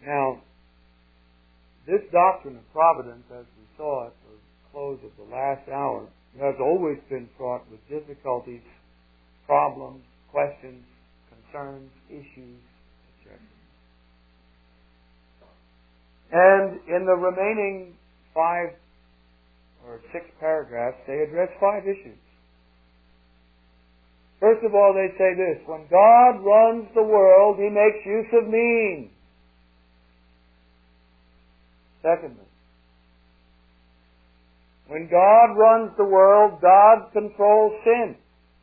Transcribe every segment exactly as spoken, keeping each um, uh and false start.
Now, this doctrine of providence, as we saw at the close of the last hour, has always been fraught with difficulties, problems, questions, concerns, issues, et cetera. And in the remaining five or six paragraphs, they address five issues. First of all, they say this: when God runs the world, He makes use of means. Secondly, when God runs the world, God controls sin.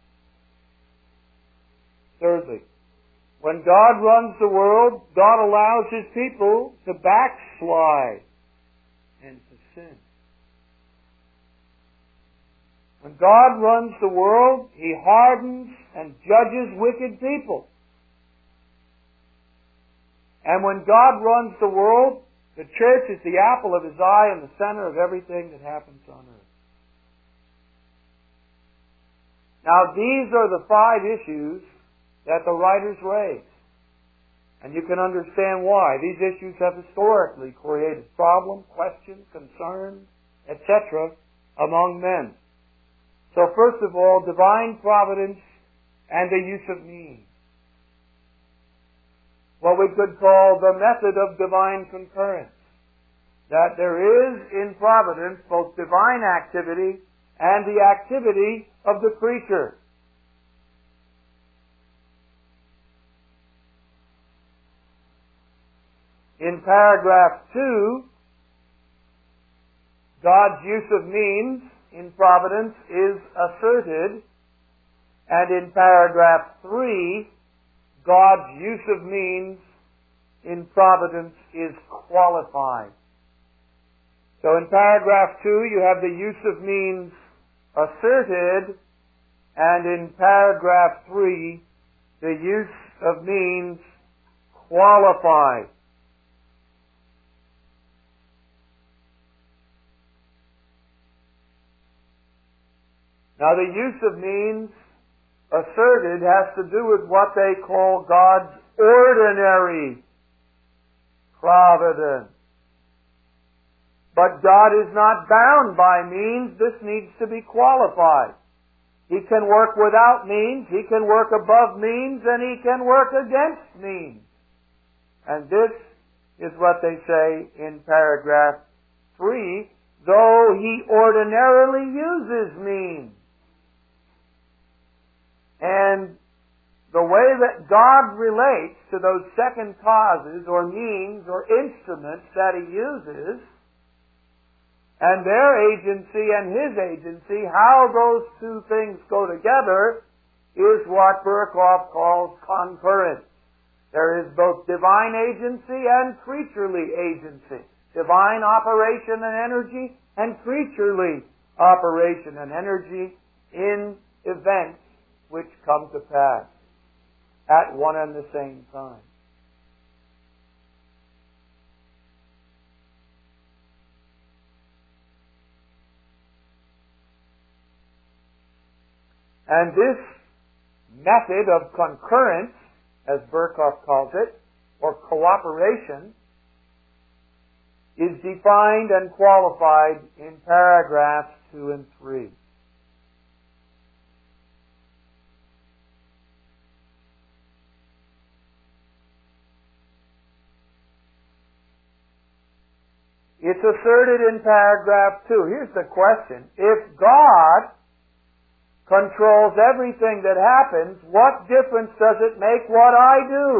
Thirdly, when God runs the world, God allows His people to backslide and to sin. When God runs the world, He hardens and judges wicked people. And when God runs the world, the church is the apple of His eye and the center of everything that happens on earth. Now, these are the five issues that the writers raise. And you can understand why. These issues have historically created problems, questions, concerns, et cetera among men. So first of all, divine providence and the use of means. What we could call the method of divine concurrence. That there is in providence both divine activity and the activity of the creature. In paragraph two, God's use of means in providence is asserted, and in paragraph three, God's use of means in providence is qualified. So in paragraph two, you have the use of means asserted, and in paragraph three, the use of means qualified. Now, the use of means asserted has to do with what they call God's ordinary providence. But God is not bound by means. This needs to be qualified. He can work without means, He can work above means, and He can work against means. And this is what they say in paragraph three, though He ordinarily uses means. And the way that God relates to those second causes or means or instruments that He uses, and their agency and His agency, how those two things go together, is what Berkhoff calls concurrence. There is both divine agency and creaturely agency. Divine operation and energy and creaturely operation and energy in events which come to pass at one and the same time. And this method of concurrence, as Berkhoff calls it, or cooperation, is defined and qualified in paragraphs two and three. It's asserted in paragraph two. Here's the question. If God controls everything that happens, what difference does it make what I do?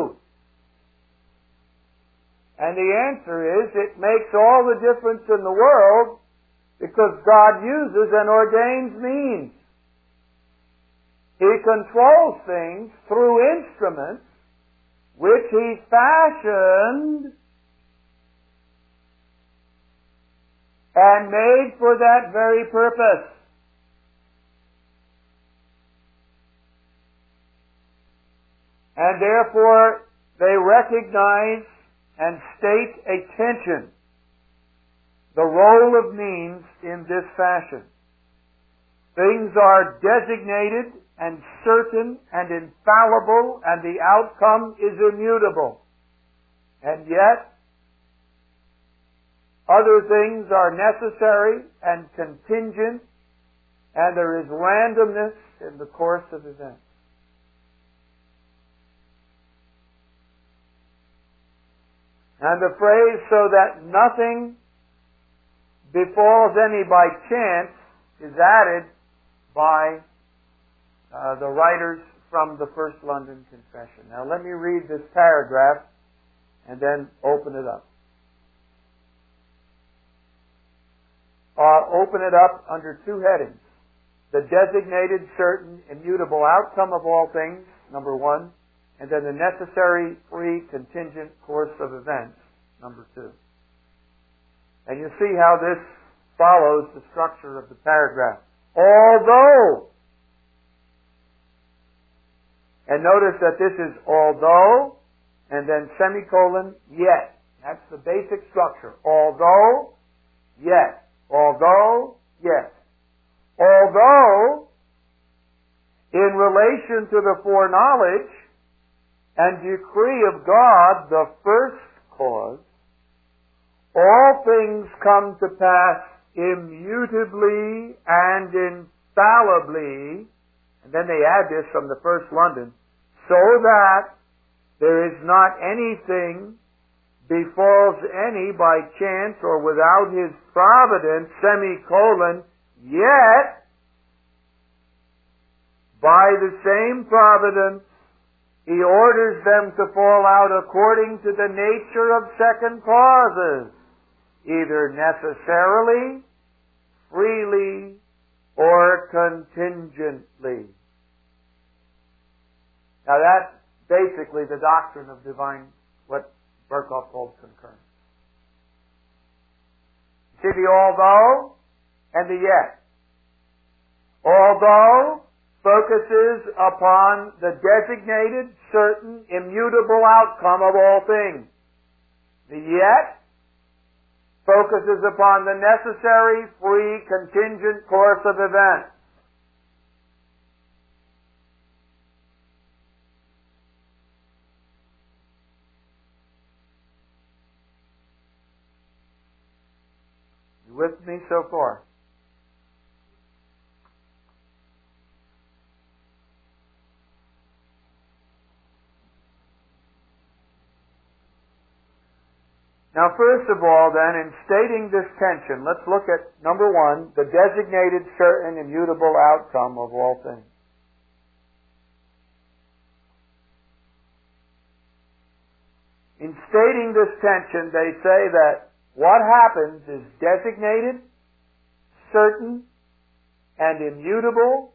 And the answer is, it makes all the difference in the world because God uses and ordains means. He controls things through instruments which He fashioned and made for that very purpose. And therefore, they recognize and state a tension, the role of means in this fashion. Things are designated and certain and infallible, and the outcome is immutable. And yet, Other things are necessary and contingent, and there is randomness in the course of events. And the phrase, so that nothing befalls any by chance, is added by uh, the writers from the First London Confession. Now let me read this paragraph and then open it up. Uh, open it up under two headings. The designated, certain, immutable outcome of all things, number one, and then the necessary, free, contingent course of events, number two. And you see how this follows the structure of the paragraph. Although, and notice that this is although, and then semicolon, yet. That's the basic structure. Although, yet. Although, yet. Although, in relation to the foreknowledge and decree of God, the first cause, all things come to pass immutably and infallibly, and then they add this from the First London, so that there is not anything befalls any by chance or without his providence, semicolon, yet by the same providence he orders them to fall out according to the nature of second causes, either necessarily, freely, or contingently. Now that's basically the doctrine of divine, what Berkhoff calls concurrence. See the although and the yet. Although focuses upon the designated, certain, immutable outcome of all things. The yet focuses upon the necessary, free, contingent course of events. You with me so far? Now, first of all, then, in stating this tension, let's look at, number one, the designated, certain, immutable outcome of all things. In stating this tension, they say that what happens is designated, certain, and immutable,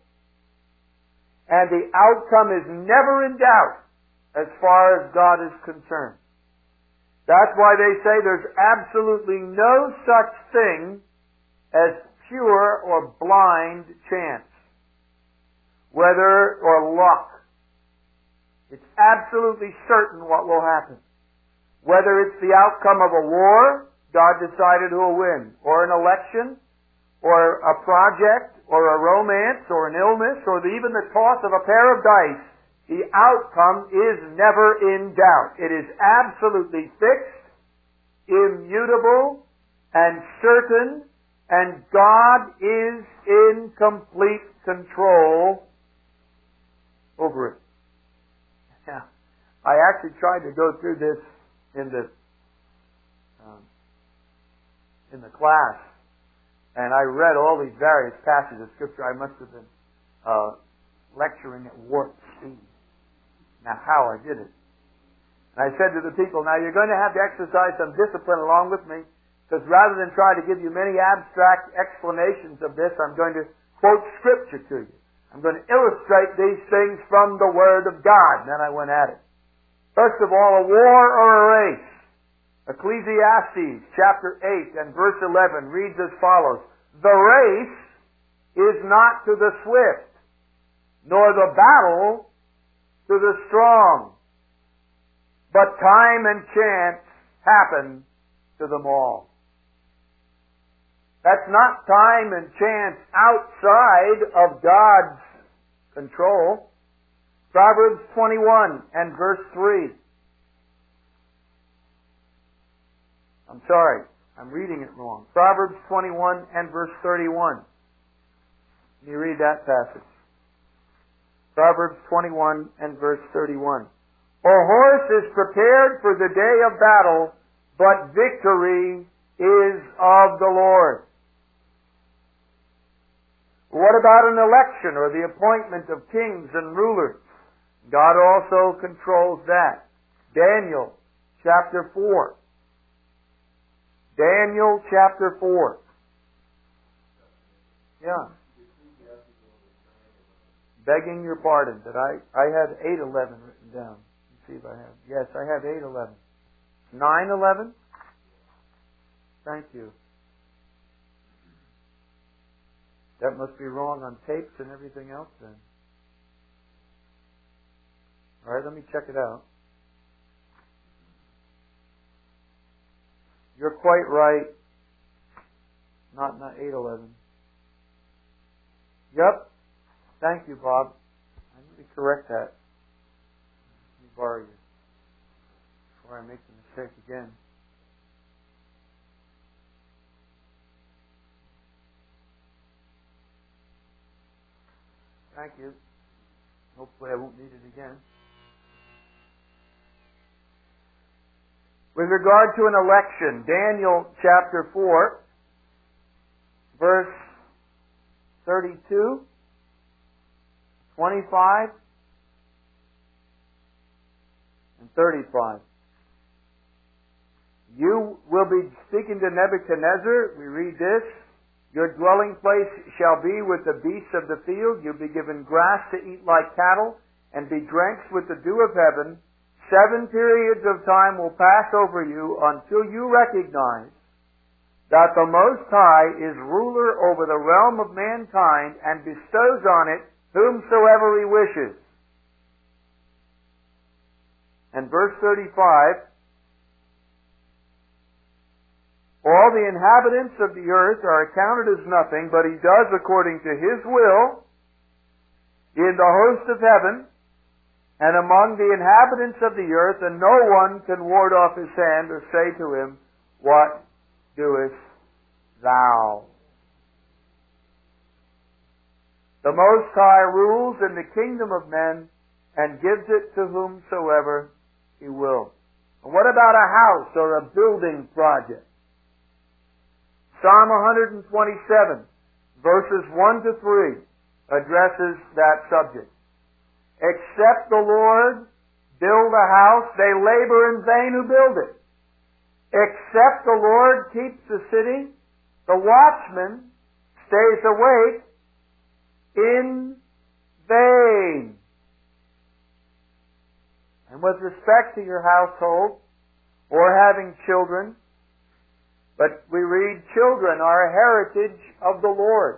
and the outcome is never in doubt as far as God is concerned. That's why they say there's absolutely no such thing as pure or blind chance, weather or luck. It's absolutely certain what will happen. Whether it's the outcome of a war, God decided who will win, or an election, or a project, or a romance, or an illness, or the, even the toss of a pair of dice, the outcome is never in doubt. It is absolutely fixed, immutable, and certain, and God is in complete control over it. Now, I actually tried to go through this in the um, in the class, and I read all these various passages of Scripture. I must have been uh, lecturing at warp speed. Now, how I did it. And I said to the people, now you're going to have to exercise some discipline along with me, because rather than try to give you many abstract explanations of this, I'm going to quote Scripture to you. I'm going to illustrate these things from the Word of God. And then I went at it. First of all, a war or a race. Ecclesiastes chapter eight and verse eleven reads as follows. The race is not to the swift, nor the battle to the strong, but time and chance happen to them all. That's not time and chance outside of God's control. Proverbs twenty-one and verse three. I'm sorry. I'm reading it wrong. Proverbs twenty-one and verse thirty-one. Let me read that passage. Proverbs twenty-one and verse thirty-one. A horse is prepared for the day of battle, but victory is of the Lord. What about an election or the appointment of kings and rulers? God also controls that. Daniel chapter four. Daniel chapter four. Yeah. Begging your pardon, that I, I had eight eleven written down. Let's see if I have. Yes, I have eight eleven. nine eleven? Thank you. That must be wrong on tapes and everything else then. All right, let me check it out. You're quite right. Not, not eight eleven. Yep. Thank you, Bob. Let me correct that. Let me borrow you before I make the mistake again. Thank you. Hopefully I won't need it again. With regard to an election, Daniel chapter four, verse thirty-two, twenty-five, and thirty-five. You will be speaking to Nebuchadnezzar. We read this. Your dwelling place shall be with the beasts of the field. You'll be given grass to eat like cattle, and be drenched with the dew of heaven. Seven periods of time will pass over you until you recognize that the Most High is ruler over the realm of mankind and bestows on it whomsoever He wishes. And verse thirty-five, all the inhabitants of the earth are accounted as nothing, but He does according to His will in the host of heaven and among the inhabitants of the earth, and no one can ward off His hand or say to Him, what doest thou? The Most High rules in the kingdom of men and gives it to whomsoever He will. And what about a house or a building project? Psalm one twenty-seven, verses one to three, addresses that subject. Except the Lord build a house, they labor in vain who build it. Except the Lord keeps the city, the watchman stays awake in vain. And with respect to your household or having children, but we read, children are a heritage of the Lord.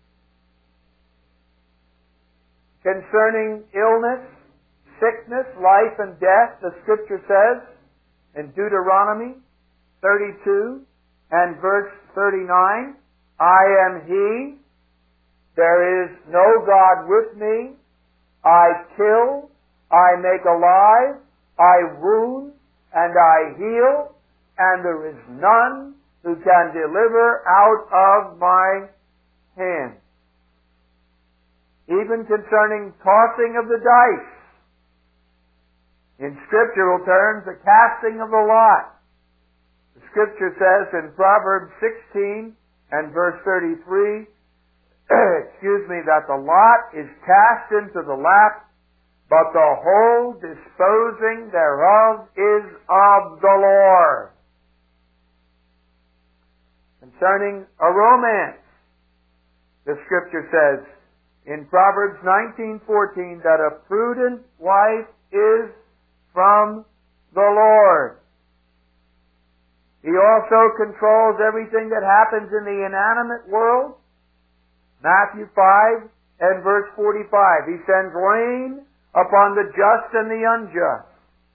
Concerning illness, sickness, life, and death, the Scripture says in Deuteronomy thirty-two and verse thirty-nine, I am He, there is no God with me, I kill, I make alive, I wound, and I heal, and there is none who can deliver out of my hand. Even concerning tossing of the dice, in scriptural terms, the casting of the lot. The Scripture says in Proverbs sixteen and verse thirty-three, excuse me, that the lot is cast into the lap, but the whole disposing thereof is of the Lord. Concerning a romance, the Scripture says in Proverbs nineteen fourteen that a prudent wife is from the Lord. He also controls everything that happens in the inanimate world. Matthew five and verse forty-five. He sends rain upon the just and the unjust.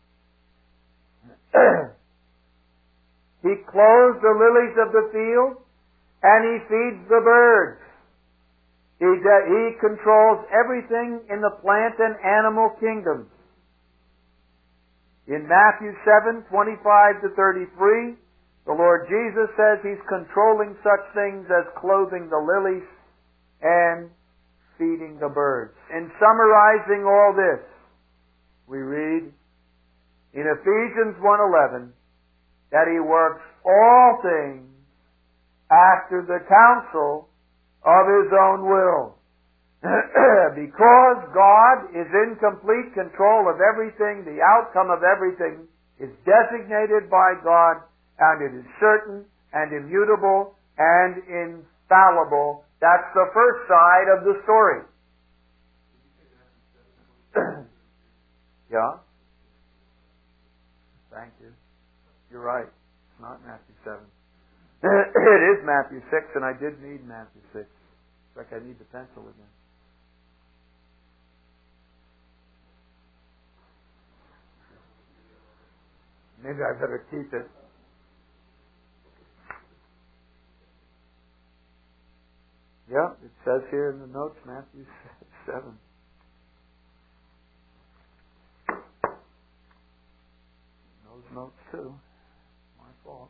He clothes the lilies of the field, and He feeds the birds. He, de- he controls everything in the plant and animal kingdoms. In Matthew seven, twenty-five to thirty-three, The Lord Jesus says He's controlling such things as clothing the lilies and feeding the birds. In summarizing all this, we read in Ephesians one eleven that He works all things after the counsel of His own will. Because God is in complete control of everything, the outcome of everything is designated by God, and it is certain and immutable and infallible. That's the first side of the story. Yeah? Thank you. You're right. It's not Matthew seven. It is Matthew six, and I did need Matthew six. In fact, I need the pencil again. Maybe I better keep it. Yeah, it says here in the notes, Matthew seven. Those notes too. My fault.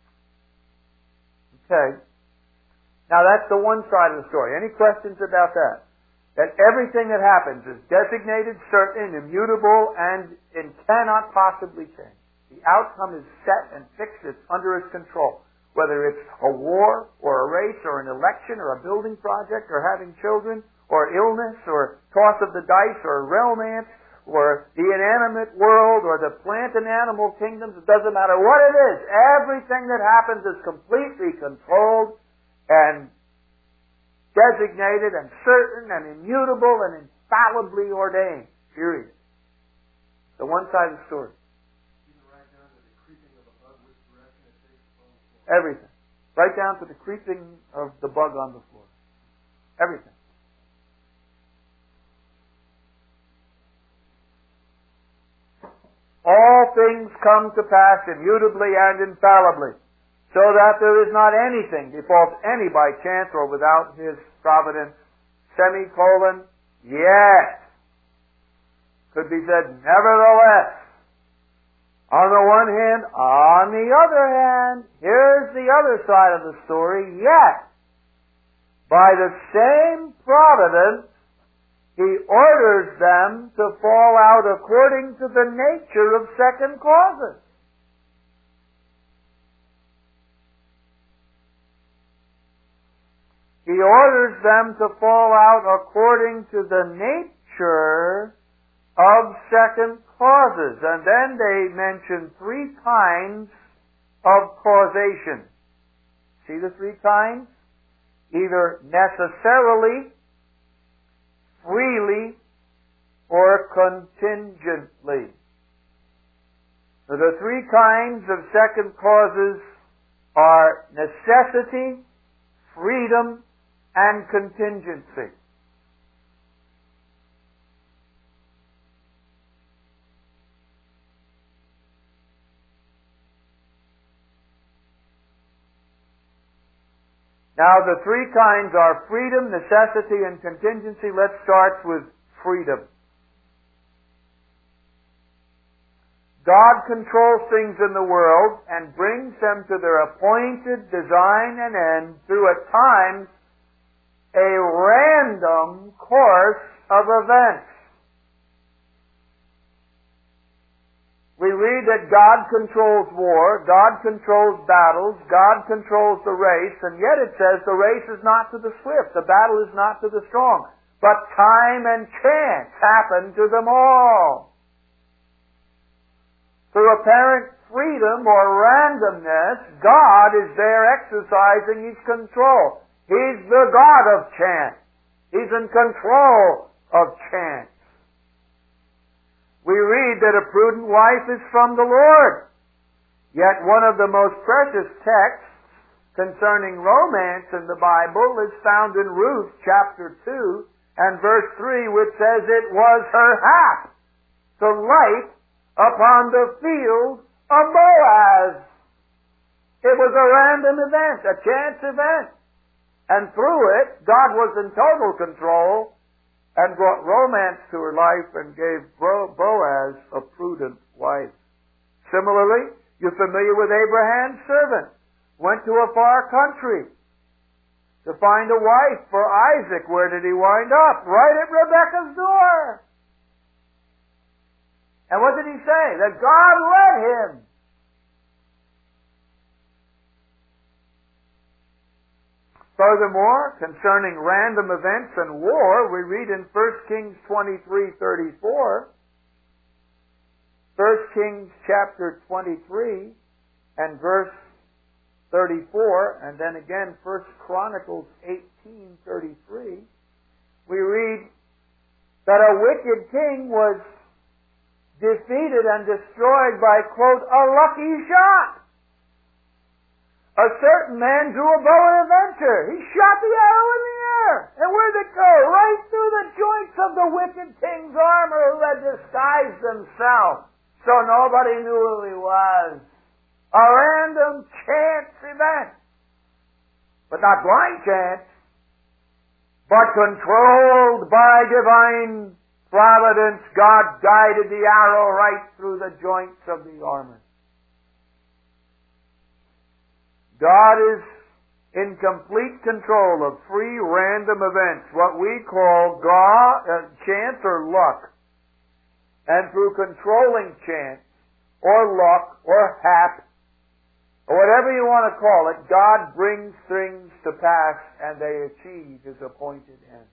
Okay. Now that's the one side of the story. Any questions about that? That everything that happens is designated, certain, immutable, and it cannot possibly change. The outcome is set and fixed. It's under His control. Whether it's a war, or a race, or an election, or a building project, or having children, or illness, or toss of the dice, or romance, or the inanimate world, or the plant and animal kingdoms, it doesn't matter what it is. Everything that happens is completely controlled and designated and certain and immutable and infallibly ordained. Period. The one side of the story. Everything. Right down to the creeping of the bug on the floor. Everything. All things come to pass immutably and infallibly, so that there is not anything befalls any by chance or without His providence. Semicolon, yet. Could be said, nevertheless. On the one hand, on the other hand, here's the other side of the story, yet, by the same providence, He orders them to fall out according to the nature of second causes. He orders them to fall out according to the nature of second causes. And then they mention three kinds of causation. See the three kinds? Either necessarily, freely, or contingently. So the three kinds of second causes are necessity, freedom, and contingency. Now, the three kinds are freedom, necessity, and contingency. Let's start with freedom. God controls things in the world and brings them to their appointed design and end through, at times, a random course of events. We read that God controls war, God controls battles, God controls the race, and yet it says the race is not to the swift, the battle is not to the strong, but time and chance happen to them all. Through apparent freedom or randomness, God is there exercising His control. He's the God of chance. He's in control of chance. We read that a prudent wife is from the Lord. Yet one of the most precious texts concerning romance in the Bible is found in Ruth chapter two and verse three, which says it was her hap to light upon the field of Boaz. It was a random event, a chance event. And through it, God was in total control and brought romance to her life and gave Boaz a prudent wife. Similarly, You're familiar with Abraham's servant. Went to a far country to find a wife for Isaac. Where did he wind up? Right at Rebekah's door. And what did he say? That God led him. Furthermore, concerning random events and war, we read in First Kings twenty-three thirty-four, First Kings chapter twenty-three and verse thirty-four, and then again First Chronicles eighteen thirty-three, we read that a wicked king was defeated and destroyed by, quote, a lucky shot. A certain man drew a bow at a venture. He shot the arrow in the air. And where'd it go? Right through the joints of the wicked king's armor who had disguised himself, so nobody knew who he was. A random chance event. But not blind chance, but controlled by divine providence. God guided the arrow right through the joints of the armor. God is in complete control of free random events, what we call God, uh, chance or luck. And through controlling chance, or luck, or hap, or whatever you want to call it, God brings things to pass and they achieve His appointed end.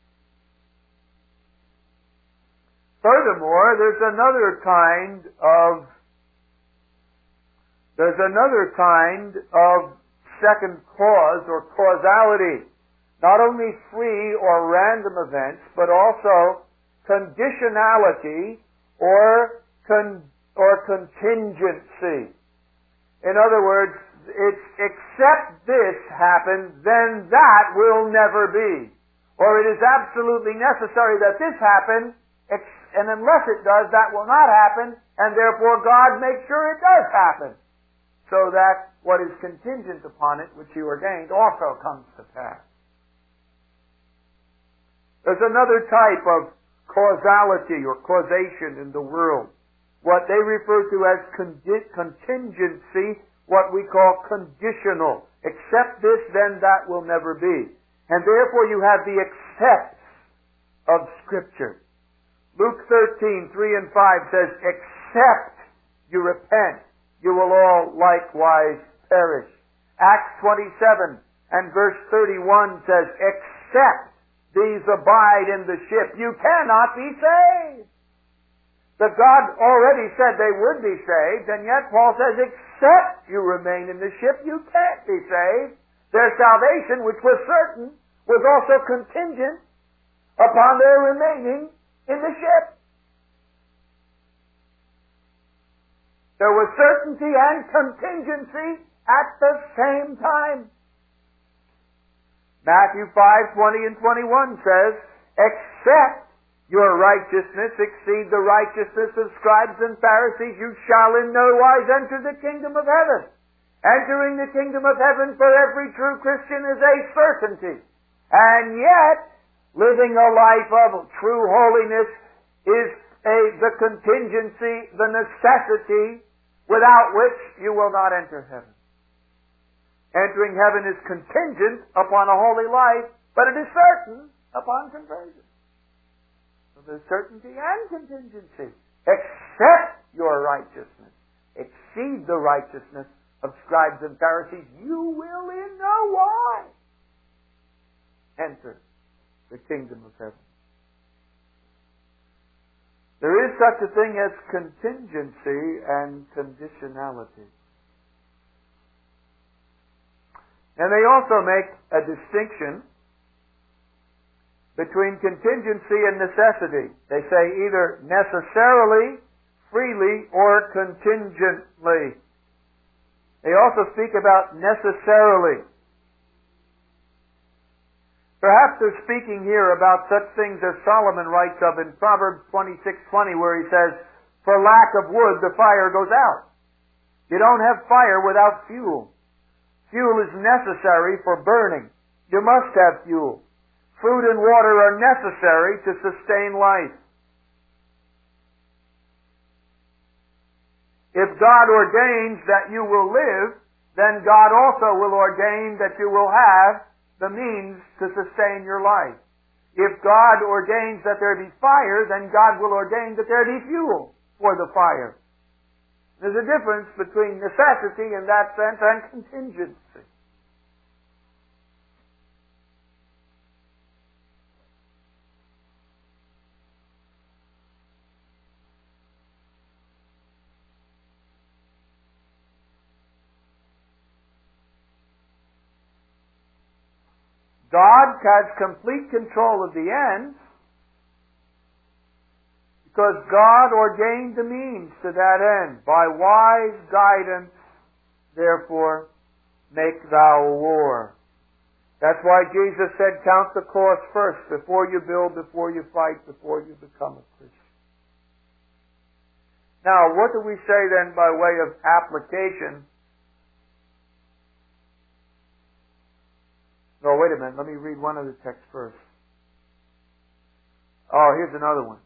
Furthermore, there's another kind of There's another kind of second cause or causality. Not only free or random events, but also conditionality or con, or contingency. In other words, it's except this happens, then that will never be. Or it is absolutely necessary that this happen, and unless it does, that will not happen, and therefore God makes sure it does happen, so that what is contingent upon it, which He ordained, also comes to pass. There's another type of causality or causation in the world, what they refer to as contingency, what we call conditional. Except this, then that will never be. And therefore you have the excepts of Scripture. Luke thirteen, three and five says, except you repent, you will all likewise perish. Acts twenty-seven and verse thirty-one says, except these abide in the ship, you cannot be saved. That God already said they would be saved, and yet Paul says, except you remain in the ship, you can't be saved. Their salvation, which was certain, was also contingent upon their remaining in the ship. There was certainty and contingency at the same time. Matthew five, twenty and twenty-one says, except your righteousness exceed the righteousness of scribes and Pharisees, you shall in no wise enter the kingdom of heaven. Entering the kingdom of heaven for every true Christian is a certainty. And yet, living a life of true holiness is a, the contingency, the necessity, without which you will not enter heaven. Entering heaven is contingent upon a holy life, but it is certain upon conversion. So there's certainty and contingency. Except your righteousness exceed the righteousness of scribes and Pharisees, you will in no wise enter the kingdom of heaven. There is such a thing as contingency and conditionality. And they also make a distinction between contingency and necessity. They say either necessarily, freely, or contingently. They also speak about necessarily. Perhaps they're speaking here about such things as Solomon writes of in Proverbs twenty-six twenty, where he says, for lack of wood the fire goes out. You don't have fire without fuel. Fuel is necessary for burning. You must have fuel. Food and water are necessary to sustain life. If God ordains that you will live, then God also will ordain that you will have the means to sustain your life. If God ordains that there be fire, then God will ordain that there be fuel for the fire. There's a difference between necessity in that sense and contingency. God has complete control of the ends because God ordained the means to that end. By wise guidance, therefore, make thou war. That's why Jesus said, count the cost first before you build, before you fight, before you become a Christian. Now, what do we say then by way of application? No, wait a minute. Let me read one other text first. Oh, here's another one.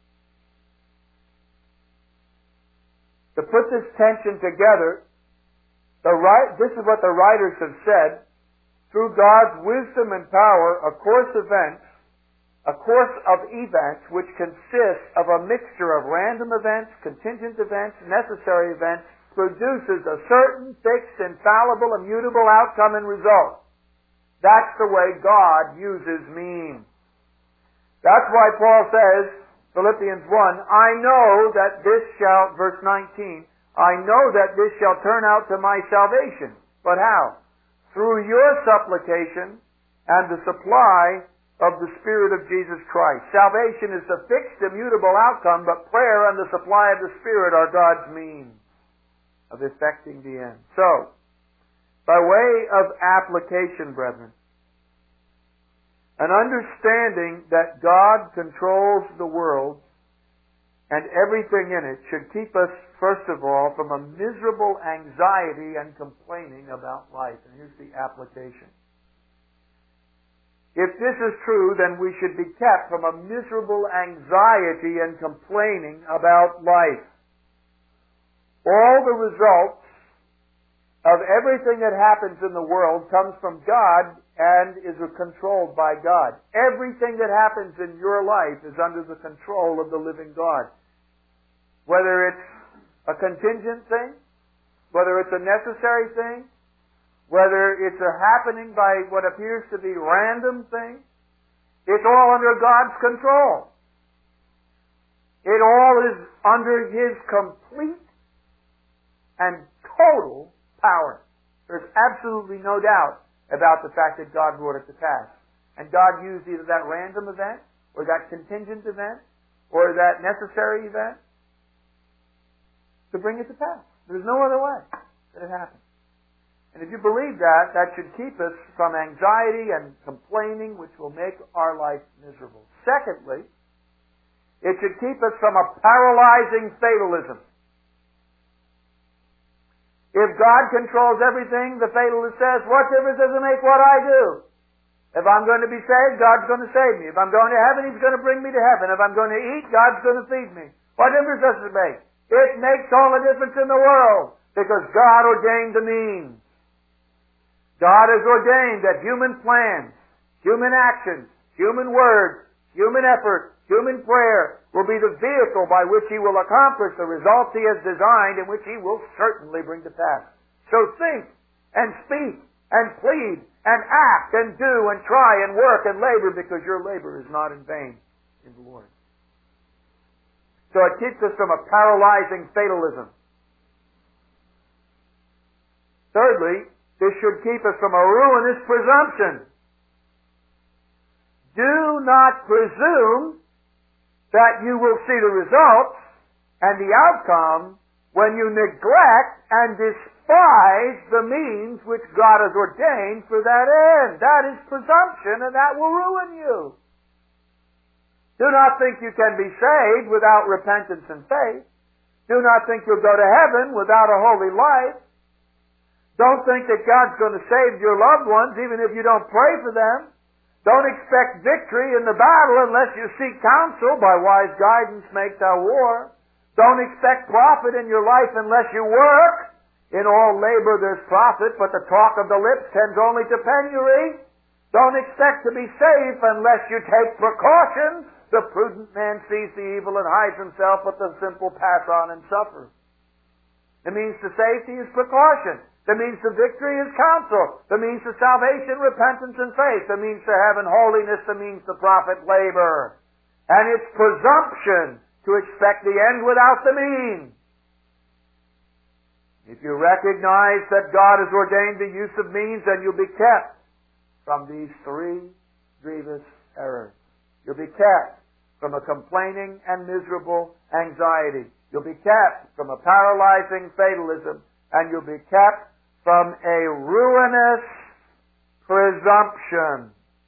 To put this tension together, the right, this is what the writers have said. Through God's wisdom and power, a course of events, a course of events which consists of a mixture of random events, contingent events, necessary events, produces a certain fixed, infallible, immutable outcome and result. That's the way God uses means. That's why Paul says, Philippians one, I know that this shall, verse nineteen, I know that this shall turn out to my salvation. But how? Through your supplication and the supply of the Spirit of Jesus Christ. Salvation is the fixed, immutable outcome, but prayer and the supply of the Spirit are God's means of effecting the end. So, by way of application, brethren, an understanding that God controls the world and everything in it should keep us, first of all, from a miserable anxiety and complaining about life. And here's the application. If this is true, then we should be kept from a miserable anxiety and complaining about life. All the results of everything that happens in the world comes from God and is controlled by God. Everything that happens in your life is under the control of the living God. Whether it's a contingent thing, whether it's a necessary thing, whether it's a happening by what appears to be random thing, it's all under God's control. It all is under His complete and total power. There's absolutely no doubt about the fact that God brought it to pass. And God used either that random event, or that contingent event, or that necessary event to bring it to pass. There's no other way that it happened. And if you believe that, that should keep us from anxiety and complaining, which will make our life miserable. Secondly, it should keep us from a paralyzing fatalism. If God controls everything, the fatalist says, what difference does it make what I do? If I'm going to be saved, God's going to save me. If I'm going to heaven, He's going to bring me to heaven. If I'm going to eat, God's going to feed me. What difference does it make? It makes all the difference in the world, because God ordained the means. God has ordained that human plans, human actions, human words, human effort, human prayer will be the vehicle by which He will accomplish the results He has designed and which He will certainly bring to pass. So think and speak and plead and act and do and try and work and labor, because your labor is not in vain in the Lord. So it keeps us from a paralyzing fatalism. Thirdly, this should keep us from a ruinous presumption. Do not presume that you will see the results and the outcome when you neglect and despise the means which God has ordained for that end. That is presumption, and that will ruin you. Do not think you can be saved without repentance and faith. Do not think you'll go to heaven without a holy life. Don't think that God's going to save your loved ones even if you don't pray for them. Don't expect victory in the battle unless you seek counsel. By wise guidance make thou war. Don't expect profit in your life unless you work. In all labor there's profit, but the talk of the lips tends only to penury. Don't expect to be safe unless you take precautions. The prudent man sees the evil and hides himself, but the simple pass on and suffer. The means to safety is precaution. The means to victory is counsel. The means to salvation, repentance and faith. The means to heaven, holiness. The means to profit, labor. And it's presumption to expect the end without the means. If you recognize that God has ordained the use of means, then you'll be kept from these three grievous errors. You'll be kept from a complaining and miserable anxiety. You'll be kept from a paralyzing fatalism. And you'll be kept from a ruinous presumption.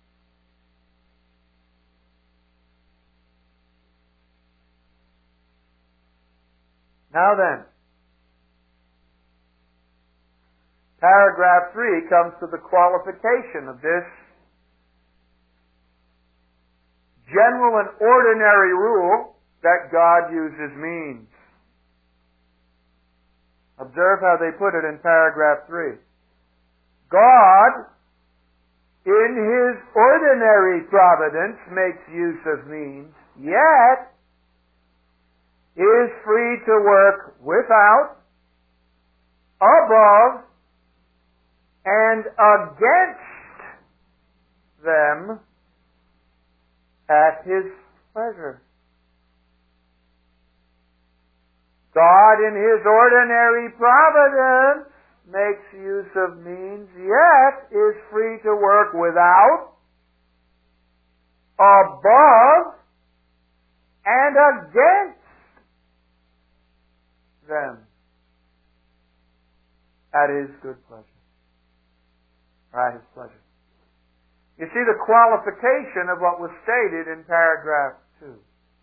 Now then, paragraph three comes to the qualification of this general and ordinary rule that God uses means. Observe how they put it in paragraph three. God, in His ordinary providence, makes use of means, yet is free to work without, above, and against them at His pleasure. God, in His ordinary providence, makes use of means, yet is free to work without, above, and against them at His good pleasure. Or at His pleasure. You see the qualification of what was stated in paragraph two.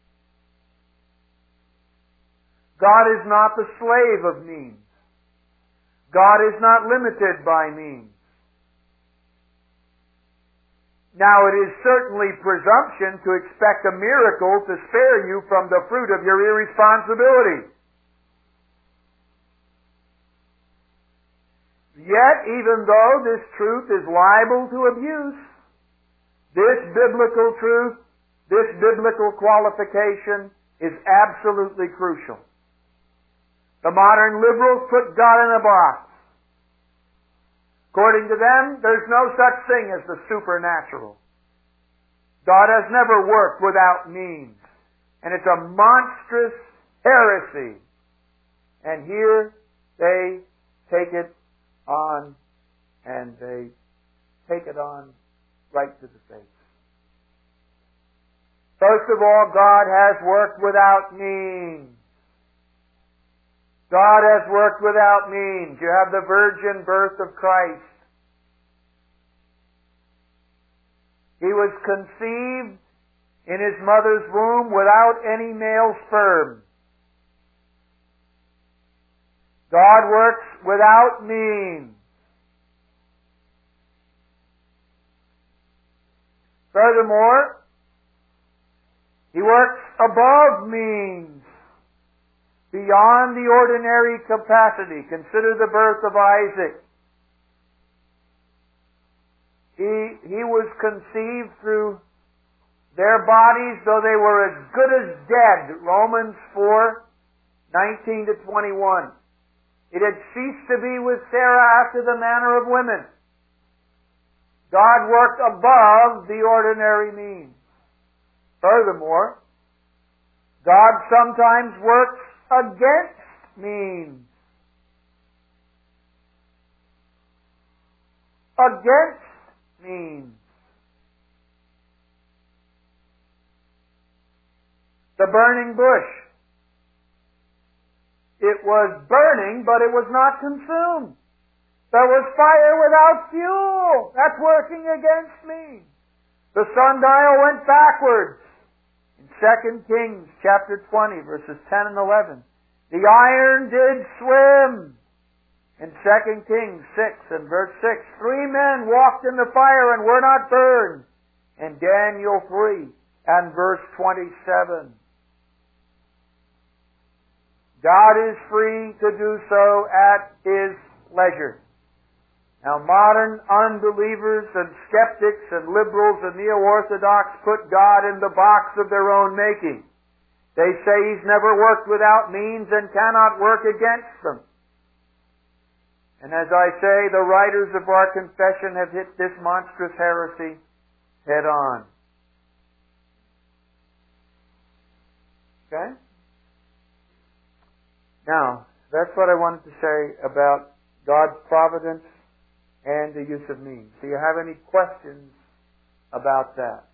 God is not the slave of means. God is not limited by means. Now, it is certainly presumption to expect a miracle to spare you from the fruit of your irresponsibility. Yet, even though this truth is liable to abuse, this biblical truth, this biblical qualification is absolutely crucial. The modern liberals put God in a box. According to them, there's no such thing as the supernatural. God has never worked without means. And it's a monstrous heresy. And here they take it on, and they take it on right to the face. First of all, God has worked without means. God has worked without means. You have the virgin birth of Christ. He was conceived in His mother's womb without any male sperm. God works without means. Furthermore, He works above means, beyond the ordinary capacity. Consider the birth of Isaac. He, he was conceived through their bodies, though they were as good as dead. Romans four, nineteen to twenty-one. It had ceased to be with Sarah after the manner of women. God worked above the ordinary means. Furthermore, God sometimes works against means. Against means. The burning bush. It was burning, but it was not consumed. There was fire without fuel. That's working against me. The sundial went backwards. In Second Kings chapter twenty, verses ten and eleven. The iron did swim. In Second Kings six and verse six. Three men walked in the fire and were not burned. In Daniel three and verse twenty-seven. God is free to do so at His leisure. Now, modern unbelievers and skeptics and liberals and neo-orthodox put God in the box of their own making. They say He's never worked without means and cannot work against them. And as I say, the writers of our confession have hit this monstrous heresy head on. Okay? Now, that's what I wanted to say about God's providence and the use of means. Do you have any questions about that?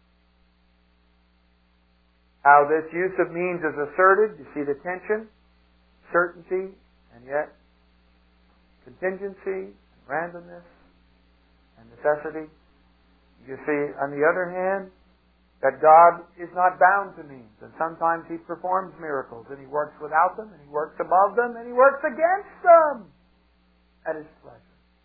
How this use of means is asserted, you see the tension, certainty, and yet contingency, randomness, and necessity. You see, on the other hand, that God is not bound to means, and sometimes He performs miracles, and He works without them, and He works above them, and He works against them at His pleasure.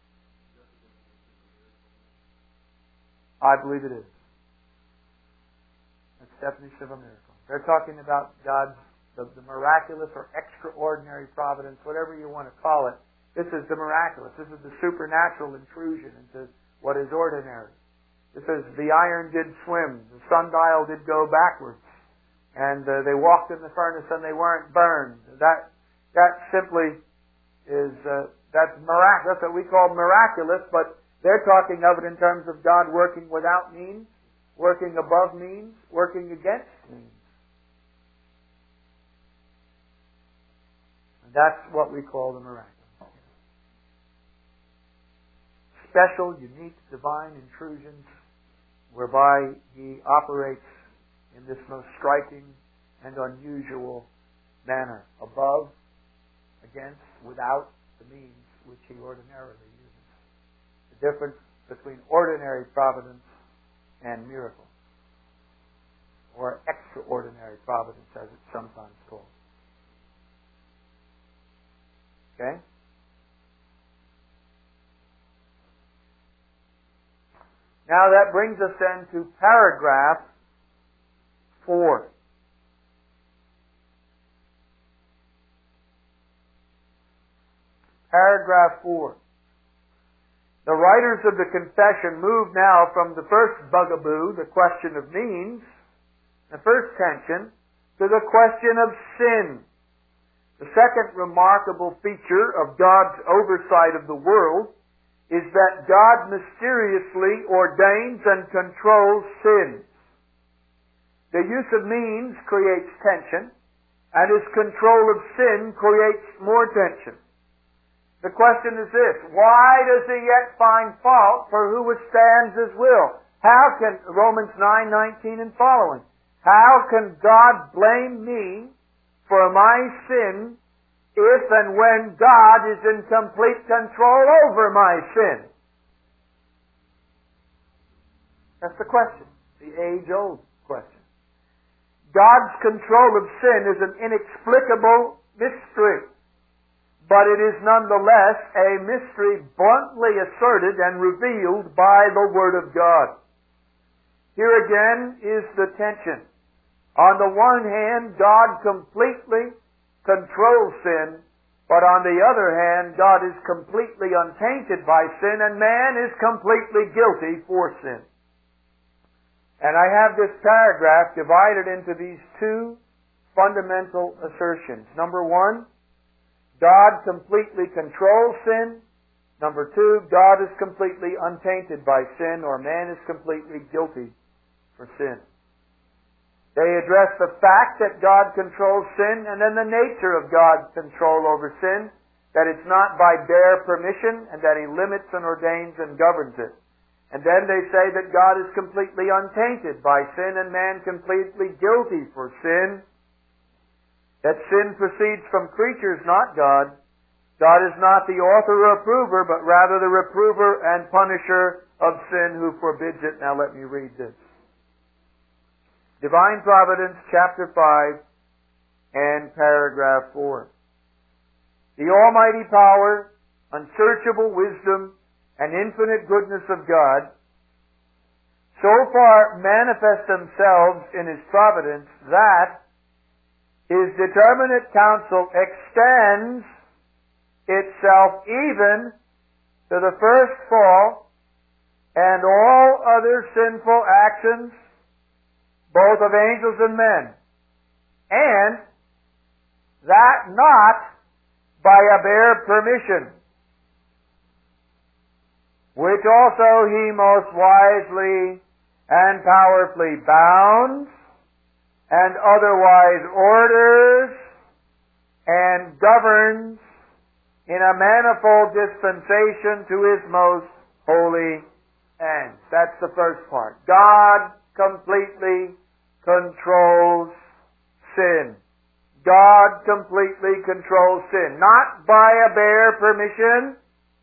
I believe it is. That's the definition of a miracle. They're talking about God's, the, the miraculous or extraordinary providence, whatever you want to call it. This is the miraculous. This is the supernatural intrusion into what is ordinary. This is the iron did swim, the sundial did go backwards, and uh, they walked in the furnace and they weren't burned. That that simply is uh, that's miraculous. That's what we call miraculous, but they're talking of it in terms of God working without means, working above means, working against means. And that's what we call the miraculous. Special, unique, divine intrusions whereby He operates in this most striking and unusual manner, above, against, without the means which He ordinarily uses. The difference between ordinary providence and miracle, or extraordinary providence as it's sometimes called. Okay? Now that brings us then to paragraph four. Paragraph four. The writers of the confession move now from the first bugaboo, the question of means, the first tension, to the question of sin. The second remarkable feature of God's oversight of the world is that God mysteriously ordains and controls sins. The use of means creates tension, and His control of sin creates more tension. The question is this: why does He yet find fault for who withstands His will? How can, Romans nine nineteen and following, how can God blame me for my sin if and when God is in complete control over my sin? That's the question, the age-old question. God's control of sin is an inexplicable mystery, but it is nonetheless a mystery bluntly asserted and revealed by the Word of God. Here again is the tension. On the one hand, God completely controls sin, but on the other hand, God is completely untainted by sin, and man is completely guilty for sin. And I have this paragraph divided into these two fundamental assertions. Number one, God completely controls sin. Number two, God is completely untainted by sin, or man is completely guilty for sin. They address the fact that God controls sin, and then the nature of God's control over sin, that it's not by bare permission, and that He limits and ordains and governs it. And then they say that God is completely untainted by sin, and man completely guilty for sin. That sin proceeds from creatures, not God. God is not the author or approver, but rather the reprover and punisher of sin who forbids it. Now let me read this. Divine Providence, chapter five, and paragraph four. The almighty power, unsearchable wisdom, and infinite goodness of God so far manifest themselves in His providence that, His determinate counsel extends itself even to the first fall and all other sinful actions, both of angels and men, and that not by a bare permission, which also he most wisely and powerfully bounds, and otherwise orders and governs in a manifold dispensation to his most holy ends. That's the first part. God completely controls sin. God completely controls sin. Not by a bare permission,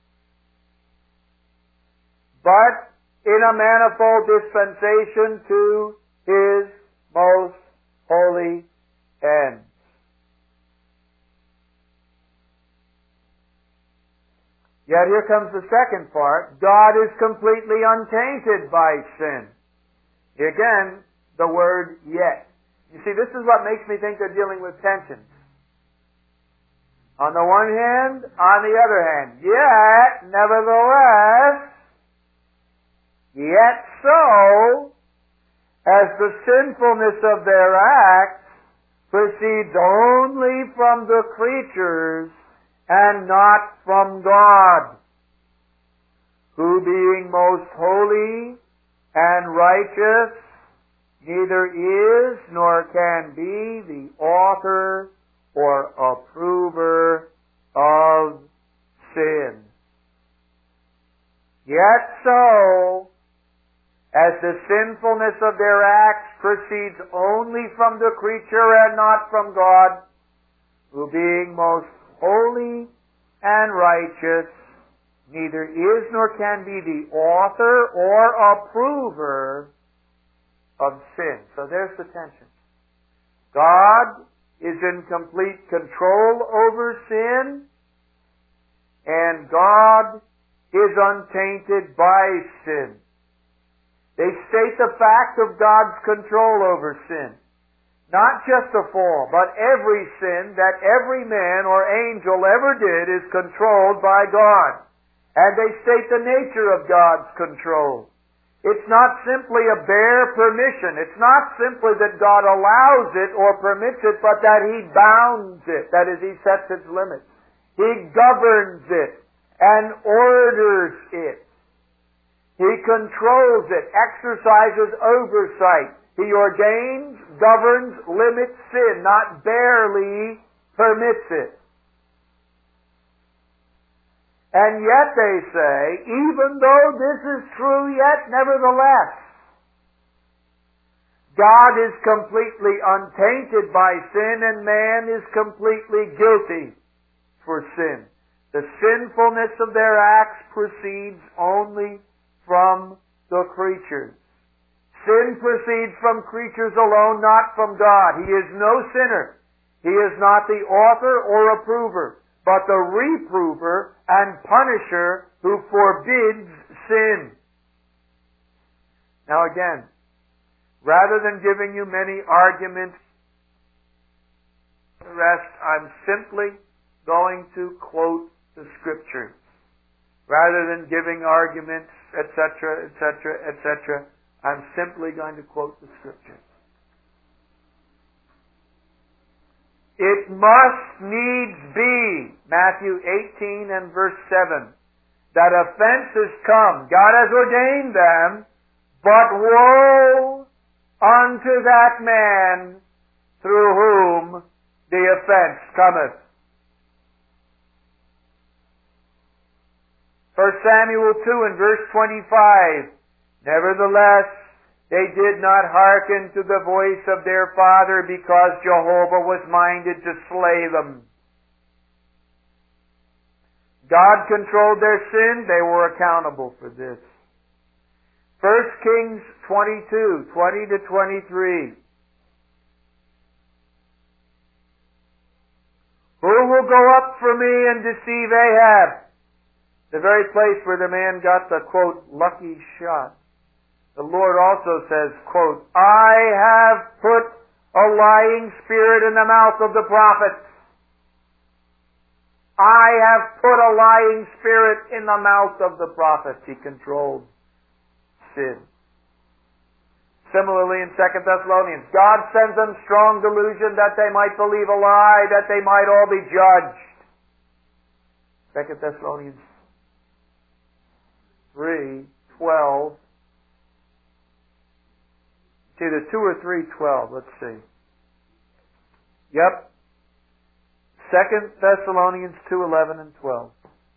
but in a manifold dispensation to his most holy ends. Yet here comes the second part. God is completely untainted by sin. Again, the word yet. You see, this is what makes me think they're dealing with tensions. On the one hand, on the other hand, yet, nevertheless, yet so, as the sinfulness of their acts proceeds only from the creatures and not from God, who being most holy and righteous, neither is nor can be the author or approver of sin. Yet so, as the sinfulness of their acts proceeds only from the creature and not from God, who being most holy and righteous, neither is nor can be the author or approver of sin. So there's the tension. God is in complete control over sin, and God is untainted by sin. They state the fact of God's control over sin. Not just the fall, but every sin that every man or angel ever did is controlled by God. And they state the nature of God's control. It's not simply a bare permission. It's not simply that God allows it or permits it, but that He bounds it. That is, He sets its limits. He governs it and orders it. He controls it, exercises oversight. He ordains, governs, limits sin, not barely permits it. And yet they say, even though this is true, yet nevertheless, God is completely untainted by sin and man is completely guilty for sin. The sinfulness of their acts proceeds only from the creatures. Sin proceeds from creatures alone, not from God. He is no sinner. He is not the author or approver, but the reprover and punisher who forbids sin. Now again, rather than giving you many arguments, the rest, I'm simply going to quote the Scriptures. Rather than giving arguments, et cetera, et cetera, et cetera, I'm simply going to quote the Scriptures. It must needs be, Matthew eighteen and verse seven, that offenses come. God has ordained them, but woe unto that man through whom the offense cometh. First Samuel two and verse twenty-five, nevertheless, they did not hearken to the voice of their father because Jehovah was minded to slay them. God controlled their sin. They were accountable for this. First Kings twenty-two, twenty to twenty-three. Who will go up for me and deceive Ahab? The very place where the man got the, quote, lucky shot. The Lord also says, quote, I have put a lying spirit in the mouth of the prophets. I have put a lying spirit in the mouth of the prophets. He controlled sin. Similarly in Second Thessalonians, God sends them strong delusion that they might believe a lie, that they might all be judged. Second Thessalonians three twelve. It's either two or three twelve. Let's see. Yep. Second Thessalonians two eleven and twelve.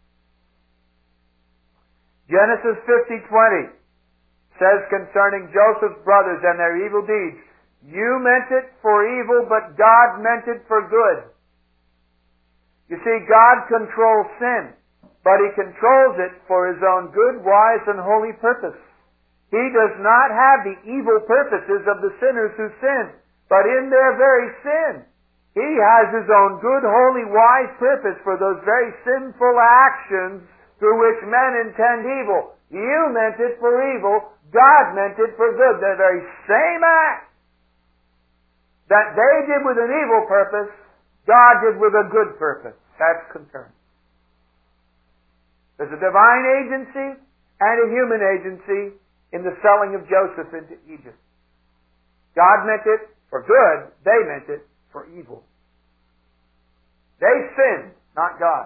Genesis fifty twenty says concerning Joseph's brothers and their evil deeds, you meant it for evil, but God meant it for good. You see, God controls sin, but He controls it for His own good, wise, and holy purpose. He does not have the evil purposes of the sinners who sin, but in their very sin, He has His own good, holy, wise purpose for those very sinful actions through which men intend evil. You meant it for evil, God meant it for good. The very same act that they did with an evil purpose, God did with a good purpose. That's concurrent. There's a divine agency and a human agency in the selling of Joseph into Egypt. God meant it for good, they meant it for evil. They sinned, not God.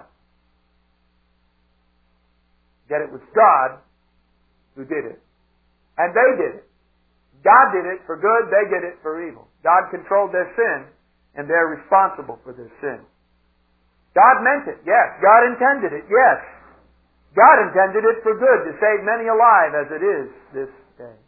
Yet it was God who did it. And they did it. God did it for good, they did it for evil. God controlled their sin, and they're responsible for their sin. God meant it, yes. God intended it, yes. God intended it for good, to save many alive as it is this day.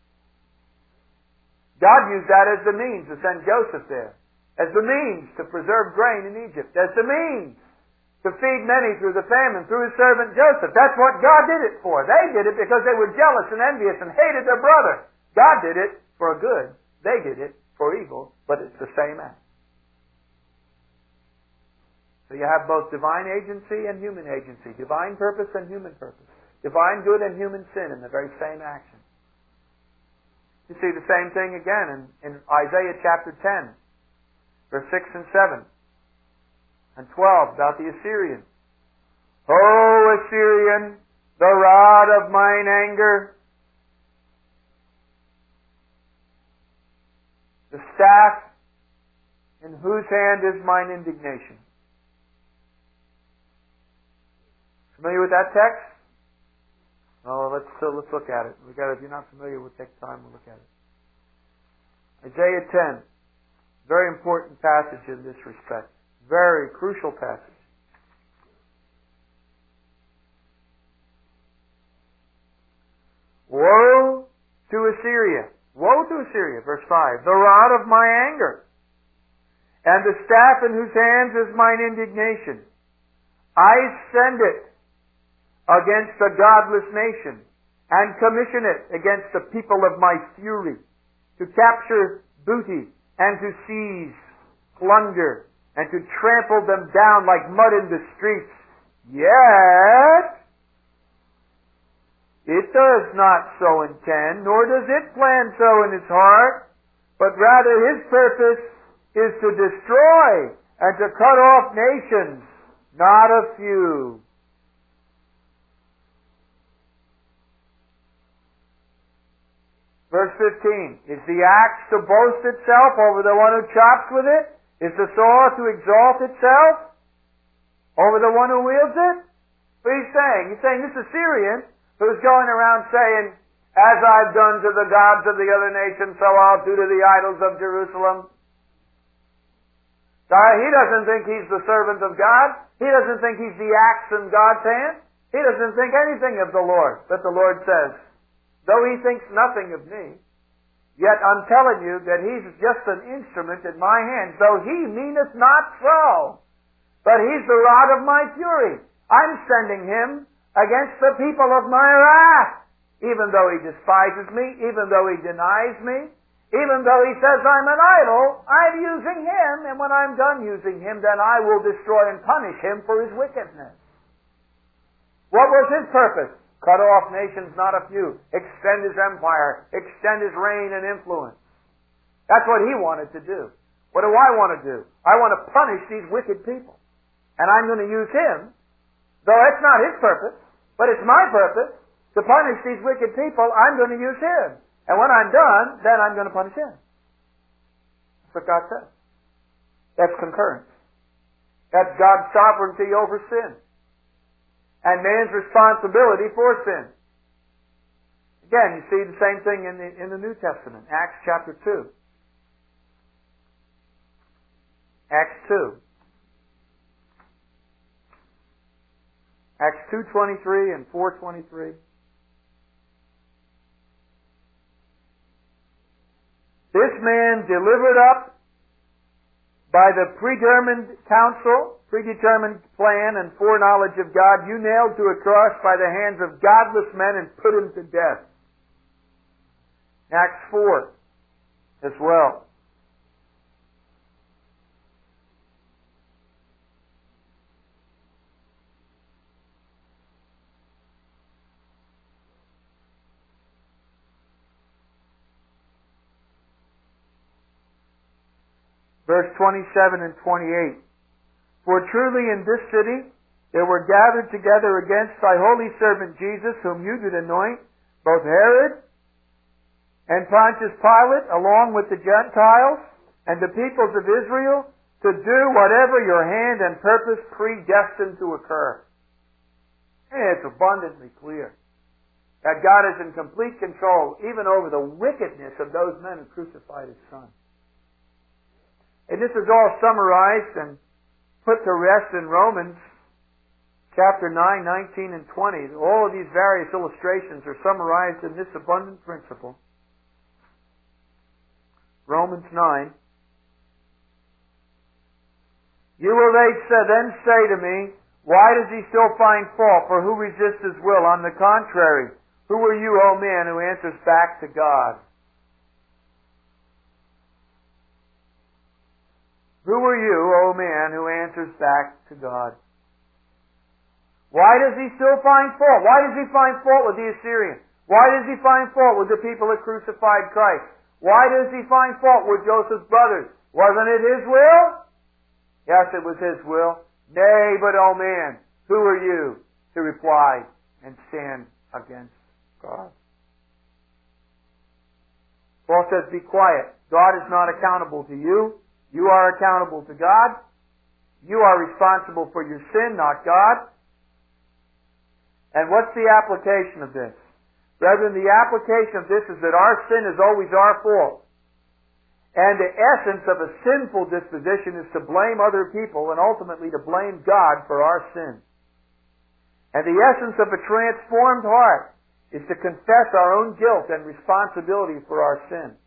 God used that as the means to send Joseph there, as the means to preserve grain in Egypt, as the means to feed many through the famine, through His servant Joseph. That's what God did it for. They did it because they were jealous and envious and hated their brother. God did it for good. They did it for evil, but it's the same act. So you have both divine agency and human agency, divine purpose and human purpose, divine good and human sin in the very same action. You see the same thing again in, in Isaiah chapter ten, verse six and seven. And twelve, about the Assyrian. O Assyrian, the rod of mine anger, the staff in whose hand is mine indignation. Familiar with that text? Oh, let's uh, let's look at it. We got. If you're not familiar, we'll take time. We'll look at it. Isaiah ten, very important passage in this respect. Very crucial passage. Woe to Assyria. Woe to Assyria, verse five. The rod of my anger, and the staff in whose hands is mine indignation. I send it against a godless nation, and commission it against the people of my fury, to capture booty, and to seize plunder, and to trample them down like mud in the streets. Yet it does not so intend, nor does it plan so in its heart, but rather His purpose is to destroy and to cut off nations, not a few. Verse fifteen, is the axe to boast itself over the one who chops with it? Is the saw to exalt itself over the one who wields it? What he's saying, he's saying this Assyrian who's going around saying, as I've done to the gods of the other nations, so I'll do to the idols of Jerusalem. So he doesn't think he's the servant of God. He doesn't think he's the axe in God's hand. He doesn't think anything of the Lord. But the Lord says, though he thinks nothing of me, yet I'm telling you that he's just an instrument in my hand, though he meaneth not so. But he's the rod of my fury. I'm sending him against the people of my wrath. Even though he despises me, even though he denies me, even though he says I'm an idol, I'm using him, and when I'm done using him, then I will destroy and punish him for his wickedness. What was his purpose? Cut off nations, not a few. Extend his empire. Extend his reign and influence. That's what he wanted to do. What do I want to do? I want to punish these wicked people. And I'm going to use him, though it's not his purpose, but it's my purpose, to punish these wicked people. I'm going to use him. And when I'm done, then I'm going to punish him. That's what God says. That's concurrence. That's God's sovereignty over sin. And man's responsibility for sin. Again, you see the same thing in the, in the New Testament. Acts chapter two. Acts two. Acts two twenty-three and four twenty-three. This man delivered up by the predetermined counsel, predetermined plan and foreknowledge of God, you nailed to a cross by the hands of godless men and put him to death. Acts four as well. Verse twenty-seven and twenty-eight. For truly in this city there were gathered together against thy holy servant Jesus, whom you did anoint, both Herod and Pontius Pilate, along with the Gentiles and the peoples of Israel, to do whatever your hand and purpose predestined to occur. And it's abundantly clear that God is in complete control even over the wickedness of those men who crucified His Son. And this is all summarized and put to rest in Romans chapter nine, nineteen, and twenty. All of these various illustrations are summarized in this abundant principle. Romans nine. You will they say, then say to me, why does he still find fault? For who resists his will? On the contrary, who are you, O man, who answers back to God? Who are you, O man, who answers back to God? Why does he still find fault? Why does he find fault with the Assyrians? Why does he find fault with the people that crucified Christ? Why does he find fault with Joseph's brothers? Wasn't it his will? Yes, it was his will. Nay, but, O man, who are you to reply and stand against God? Paul says, be quiet. God is not accountable to you. You are accountable to God. You are responsible for your sin, not God. And what's the application of this? Brethren, the application of this is that our sin is always our fault. And the essence of a sinful disposition is to blame other people and ultimately to blame God for our sin. And the essence of a transformed heart is to confess our own guilt and responsibility for our sin.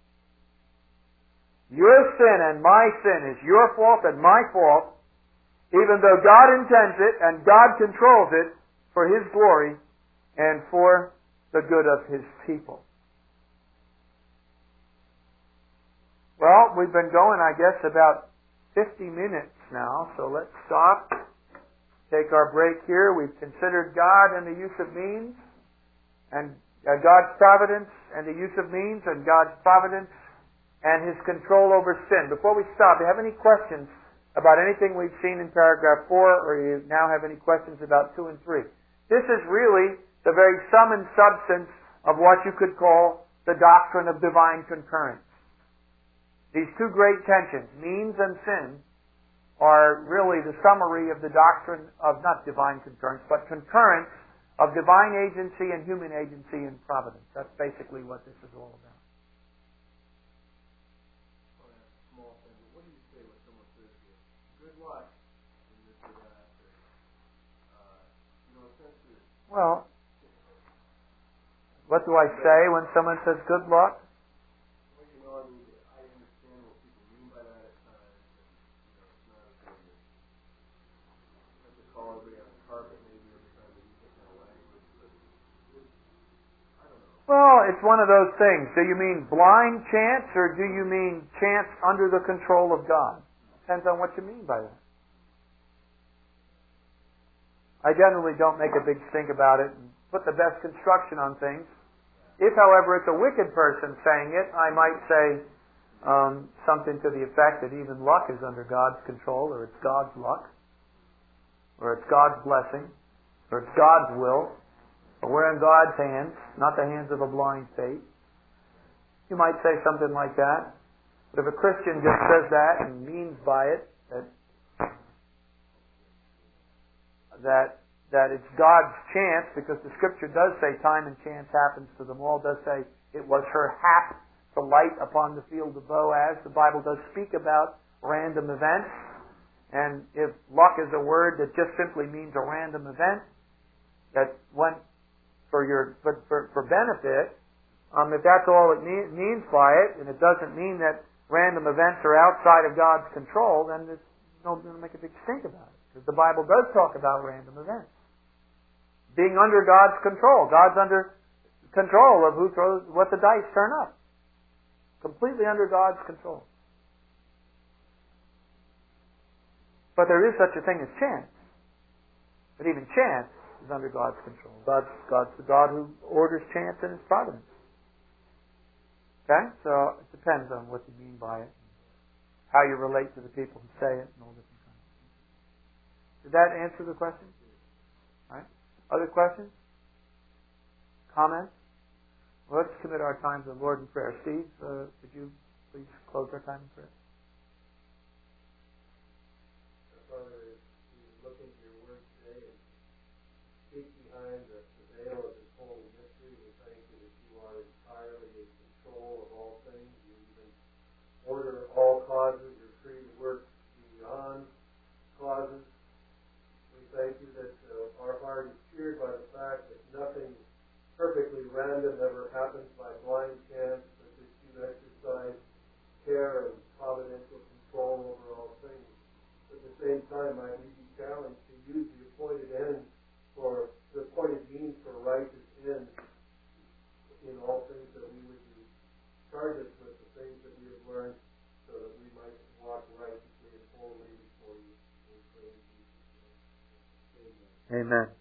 Your sin and my sin is your fault and my fault, even though God intends it and God controls it for His glory and for the good of His people. Well, we've been going, I guess, about fifty minutes now, so let's stop, take our break here. We've considered God and the use of means, and uh, God's providence and the use of means, and God's providence and His control over sin. Before we stop, do you have any questions about anything we've seen in paragraph four, or you now have any questions about two and three? This is really the very sum and substance of what you could call the doctrine of divine concurrence. These two great tensions, means and sin, are really the summary of the doctrine of not divine concurrence, but concurrence of divine agency and human agency and providence. That's basically what this is all about. Well, what do I say when someone says good luck? Well, you know, I mean, I understand what people mean by that at times. And, you know, it's not a thing. You have to call everybody on the carpet maybe every time they use that kind of language. But it's, I don't know. Well, it's one of those things. Do you mean blind chance, or do you mean chance under the control of God? Depends on what you mean by that. I generally don't make a big stink about it and put the best construction on things. If, however, it's a wicked person saying it, I might say, um, something to the effect that even luck is under God's control, or it's God's luck, or it's God's blessing, or it's God's will, or we're in God's hands, not the hands of a blind faith. You might say something like that. But if a Christian just says that and means by it that that that it's God's chance, because the Scripture does say time and chance happens to them all, does say it was her hap to light upon the field of Boaz. The Bible does speak about random events. And if luck is a word that just simply means a random event that went for your for, for, for benefit, um, if that's all it mean, means by it, and it doesn't mean that random events are outside of God's control, then there's no going to make a big stink about it. Because the Bible does talk about random events being under God's control. God's under control of who throws, what the dice turn up. Completely under God's control. But there is such a thing as chance. But even chance is under God's control. God's, God's the God who orders chance in His providence. Okay? So it depends on what you mean by it, how you relate to the people who say it, and all different kinds of things. Did that answer the question? All right. Other questions? Comments? Well, let's commit our time to the Lord in prayer. Steve, uh, could you please close our time in prayer? Father, as we look into your word today and peek behind the, the veil of this whole mystery, we thank you that you are entirely in control of all things. You even order all causes. You're free to work beyond causes. We thank you that uh, our heart is cheered by the fact that nothing perfectly random ever happens by blind chance, but that you exercise care and providential control over all things. At the same time, might we be challenged to use the appointed end for the appointed means for righteous ends in all things that we would be charged with, the things that we have learned, so that we might walk righteously and holy before you. We pray in Jesus' name. Amen. Amen.